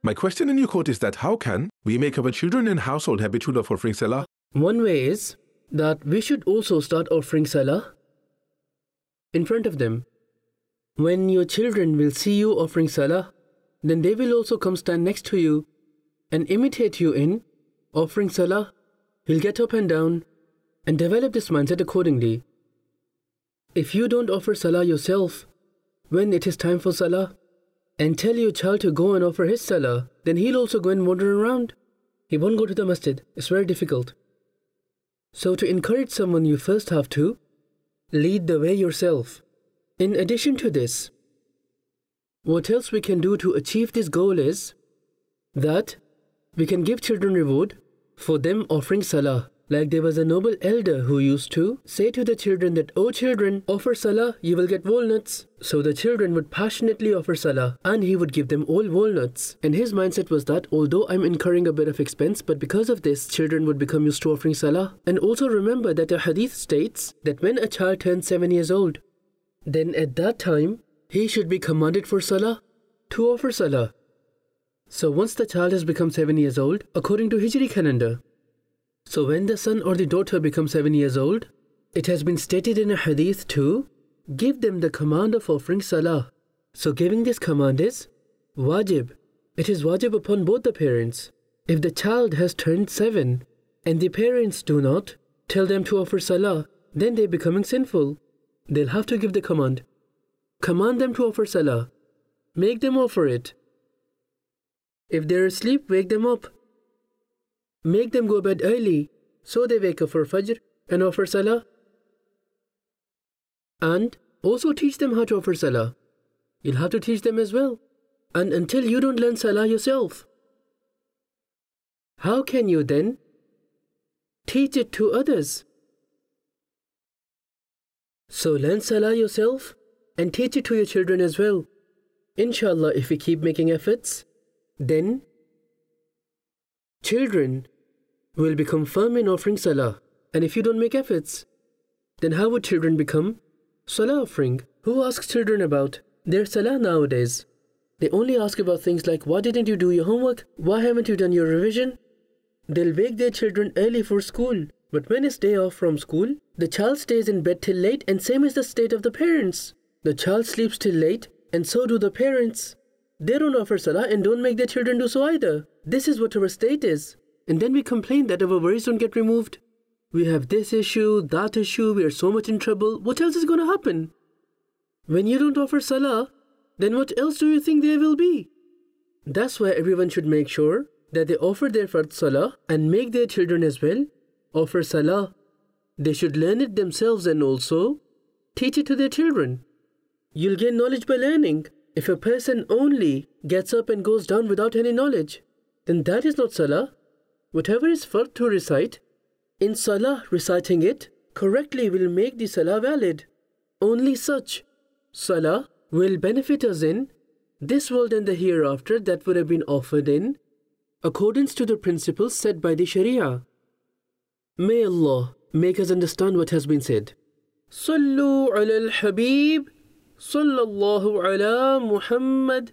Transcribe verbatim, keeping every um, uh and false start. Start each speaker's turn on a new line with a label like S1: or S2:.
S1: My question in your court is that how can we make our children and household habitual of offering salah?
S2: One way is that we should also start offering salah in front of them. When your children will see you offering salah, then they will also come stand next to you and imitate you in offering salah. He'll get up and down and develop this mindset accordingly. If you don't offer salah yourself when it is time for salah and tell your child to go and offer his salah, then he'll also go and wander around. He won't go to the masjid. It's very difficult. So to encourage someone, you first have to lead the way yourself. In addition to this, what else we can do to achieve this goal is that we can give children reward for them offering salah. Like there was a noble elder who used to say to the children that, "Oh children, offer salah, you will get walnuts." So the children would passionately offer salah and he would give them all walnuts. And his mindset was that although I'm incurring a bit of expense, but because of this, children would become used to offering salah. And also remember that a hadith states that when a child turns seven years old, then at that time, he should be commanded for salah, to offer salah. So once the child has become seven years old, according to Hijri calendar, so when the son or the daughter becomes seven years old, it has been stated in a hadith to give them the command of offering salah. So giving this command is wajib. It is wajib upon both the parents. If the child has turned seven and the parents do not tell them to offer salah, then they are becoming sinful. They'll have to give the command. Command them to offer salah. Make them offer it. If they're asleep, wake them up. Make them go bed early, so they wake up for Fajr and offer salah. And also teach them how to offer salah. You'll have to teach them as well. And until you don't learn salah yourself, how can you then teach it to others? So learn salah yourself and teach it to your children as well. Inshallah, if we keep making efforts, then children will become firm in offering salah. And if you don't make efforts, then how would children become salah offering? Who asks children about their salah nowadays? They only ask about things like, why didn't you do your homework? Why haven't you done your revision? They'll wake their children early for school. But when it's day off from school, the child stays in bed till late, and same is the state of the parents. The child sleeps till late and so do the parents. They don't offer salah and don't make their children do so either. This is what our state is. And then we complain that our worries don't get removed. We have this issue, that issue, we are so much in trouble. What else is going to happen? When you don't offer salah, then what else do you think there will be? That's why everyone should make sure that they offer their fard salah and make their children as well offer salah. They should learn it themselves and also teach it to their children. You'll gain knowledge by learning. If a person only gets up and goes down without any knowledge, then that is not salah. Whatever is fard to recite, in salah reciting it correctly will make the salah valid. Only such salah will benefit us in this world and the hereafter that would have been offered in accordance to the principles set by the Sharia. May Allah make us understand what has been said. Sallu ala al-Habib, sallallahu ala Muhammad.